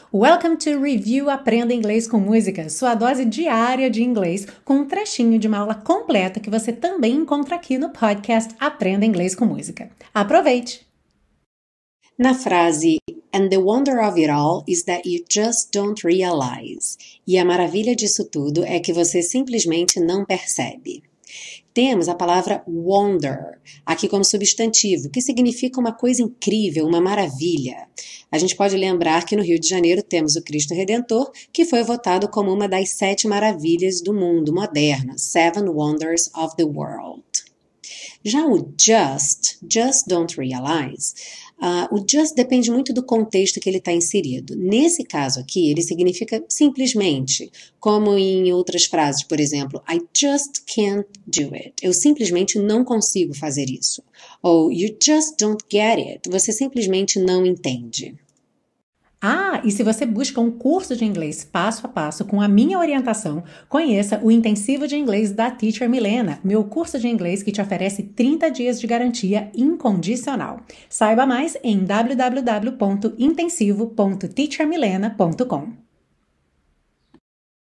Welcome to Review Aprenda Inglês com Música, sua dose diária de inglês, com um trechinho de uma aula completa que você também encontra aqui no podcast Aprenda Inglês com Música. Aproveite! Na frase "And the wonder of it all is that you just don't realize", e a maravilha disso tudo é que você simplesmente não percebe. Temos a palavra wonder aqui como substantivo, que significa uma coisa incrível, uma maravilha. A gente pode lembrar que no Rio de Janeiro temos o Cristo Redentor, que foi votado como uma das 7 maravilhas do mundo moderno, Seven Wonders of the World. Já o just don't realize, o just depende muito do contexto que ele está inserido. Nesse caso aqui, ele significa simplesmente, como em outras frases, por exemplo, I just can't do it. Eu simplesmente não consigo fazer isso. Ou you just don't get it. Você simplesmente não entende. E se você busca um curso de inglês passo a passo com a minha orientação, conheça o Intensivo de Inglês da Teacher Milena, meu curso de inglês que te oferece 30 dias de garantia incondicional. Saiba mais em www.intensivo.teachermilena.com.